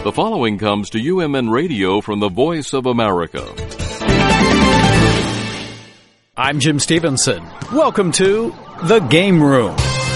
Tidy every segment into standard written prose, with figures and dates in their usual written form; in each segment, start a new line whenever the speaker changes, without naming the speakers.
The following comes to UMN Radio from the Voice of America.
I'm Jim Stevenson. Welcome to The Game Room.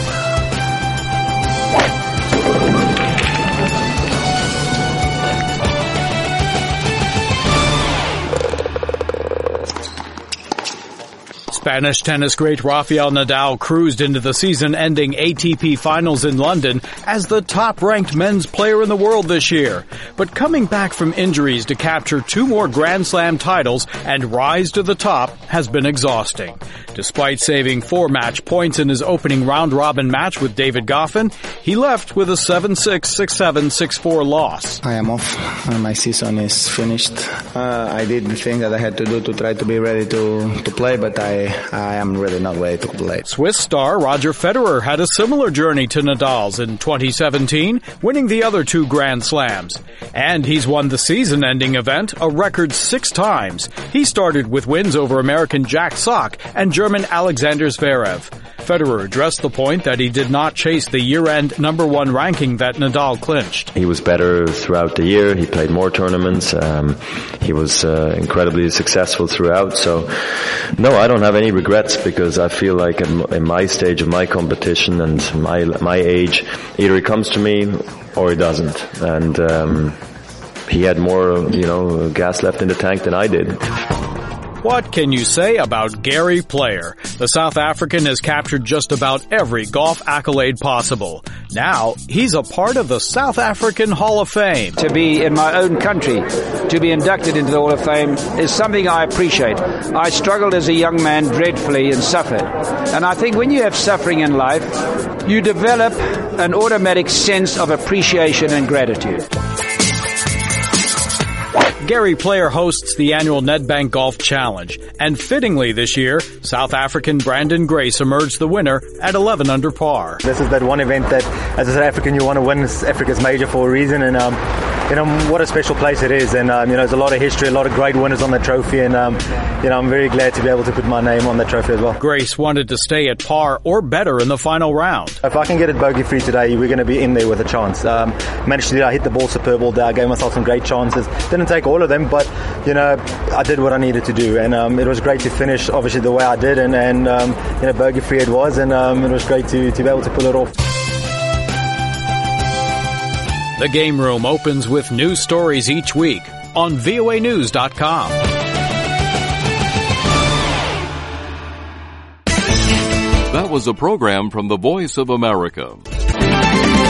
Spanish tennis great Rafael Nadal cruised into the season-ending ATP Finals in London as the top-ranked men's player in the world this year. But coming back from injuries to capture 2 more Grand Slam titles and rise to the top has been exhausting. Despite saving 4 match points in his opening round-robin match with David Goffin, he left with a 7-6, 6-7, 6-4 loss.
I am off. My season is finished. I did the thing that I had to do to try to be ready to play, but I am really not ready to play.
Swiss star Roger Federer had a similar journey to Nadal's in 2017, winning the other 2 Grand Slams. And he's won the season-ending event a record 6 times. He started with wins over American Jack Sock and German Alexander Zverev. Federer addressed the point that he did not chase the year-end #1 ranking that Nadal clinched.
He was better throughout the year. He played more tournaments. He was incredibly successful throughout. So, no, I don't have any regrets because I feel like in my stage of my competition and my age, either he comes to me or he doesn't. And he had more, gas left in the tank than I did.
What can you say about Gary Player? The South African has captured just about every golf accolade possible. Now, he's a part of the South African Hall of Fame.
To be in my own country, to be inducted into the Hall of Fame, is something I appreciate. I struggled as a young man dreadfully and suffered. And I think when you have suffering in life, you develop an automatic sense of appreciation and gratitude.
Gary Player hosts the annual Nedbank Golf Challenge, and fittingly this year, South African Brandon Grace emerged the winner at 11 under par.
This is that one event that, as a South African, you want to win. It's Africa's major for a reason, and what a special place it is. And there's a lot of history, a lot of great winners on that trophy, and I'm very glad to be able to put my name on that trophy as well.
Grace wanted to stay at par or better in the final round.
If I can get it bogey-free today, we're going to be in there with a chance. Managed to do that. I hit the ball superb all day. I gave myself some great chances. Didn't take all of them, but I did what I needed to do, and it was great to finish obviously the way I did, and bogey-free it was, and it was great to be able to pull it off.
The Game Room opens with news stories each week on voanews.com.
That was a program from the Voice of America.